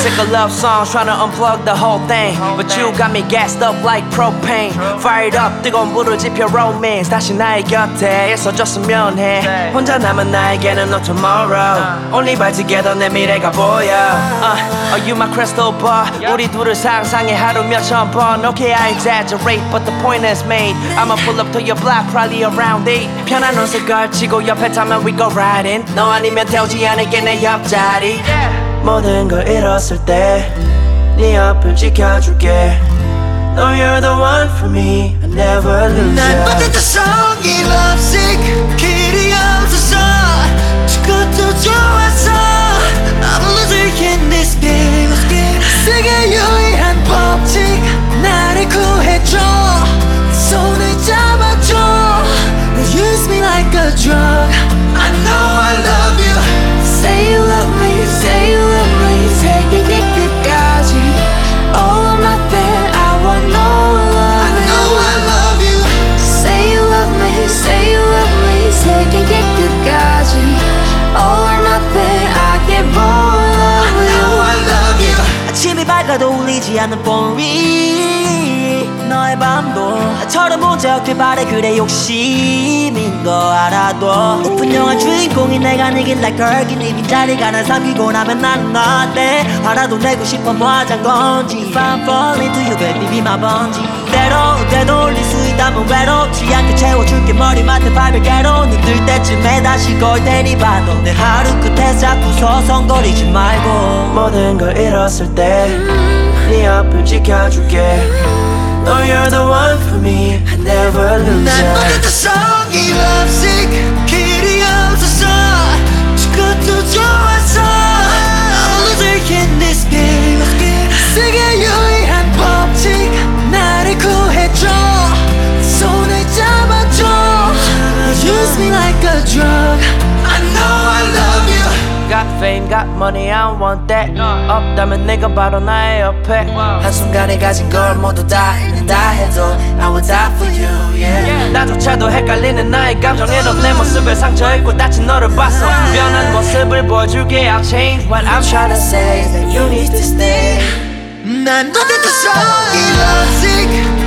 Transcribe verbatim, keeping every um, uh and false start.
sick of love songs, trying to unplug the whole thing. But you got me gassed up like propane. Fired up, 뜨거운 불을 지펴 romance. 다시 나의 곁에 있어줬으면 해. 혼자 남은 나에게는 no tomorrow. Only by together 내 미래가 보여. uh, Are you my crystal ball? 우리 둘을 상상해 하루 몇 천 번. Okay, I exaggerate, but the point is made. I'ma pull up to your block, probably around eight. 편한 옷을 걸치고 옆에 타면 we go riding. 너 아니면 태우지 않을게 내 옆자리. 모든 걸 잃었을 때 네 옆을 지켜줄게. No, you're the one for me. I never lose 난 ya. 못했던 성이 lovesick 길이 없어서 죽어도 좋았어. I'm a loser in this game. 세계 유일한 법칙 나를 구해줘. 손을 잡아줘. Use me like a drug. I know I love you. Say you love me, say you love me. 세계의 끝까지. All of nothing, I want no love. I know I love you. Say you love me, say you love me. 세계의 끝까지. All or nothing, I get more love. I know I love you. 아침이 밝아도 울리지 않는 phone ring. 너의 밤도 나처럼 문제 없길 바래. 그래 욕심인 거 알아도 오픈 영화 주인공이 내가 내긴 like girl. 네 빈자리가 날 삼키고 나면 난 너한테 화라도 내고 싶어 뭐 하잔 건지. If I'm falling to you baby be my 번지. 때로 되돌릴 수 있다면 외롭지 않게 채워줄게. 머리맡에 발베개로 눈 뜰 때쯤에 다시 걸 테니 봐도 내 하루 끝에 자꾸 서성거리지 말고. 모든 걸 잃었을 때 네 옆을 지켜줄게. No, you're the one for me. I never lose ya. 난 못했던 성이 lovesick 길이 없어서 죽어도 좋았어. I'm a loser in this game. 세계 유일한 법칙 나를 구해줘. 손을 잡아줘. Use me like a drug. I know I love you. Got fame, got money, I don't want that. 없다면 내가 바로 나의 옆에. 한순간에 가진 걸 모두 다 잃는다 해도 I will die for you, yeah. 나조차도 헷갈리는 나의 감정에도 내 모습을 상처 입고 다친 너를 봤어. 변한 모습을 보여줄게. I'll change. What I'm trying to say is that you need to stay. 난 못했던 성이 lovesick